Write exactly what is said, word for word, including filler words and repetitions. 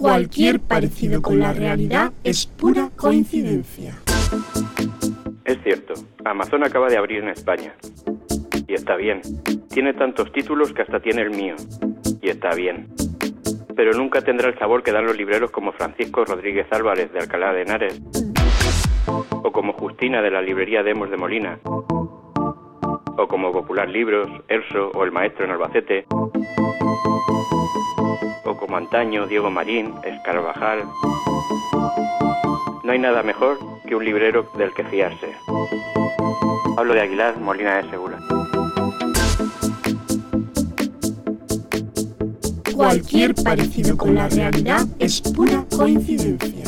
Cualquier parecido con la realidad es pura coincidencia. Es cierto, Amazon acaba de abrir en España. Y está bien. Tiene tantos títulos que hasta tiene el mío. Y está bien. Pero nunca tendrá el sabor que dan los libreros como Francisco Rodríguez Álvarez de Alcalá de Henares, o como Justina de la librería Demos de Molina, o como Popular Libros, Erso o El Maestro en Albacete, o como antaño Diego Marín, Escarabajal. No hay nada mejor que un librero del que fiarse. Hablo de Aguilar, Molina de Segura. Cualquier parecido con la realidad es pura coincidencia.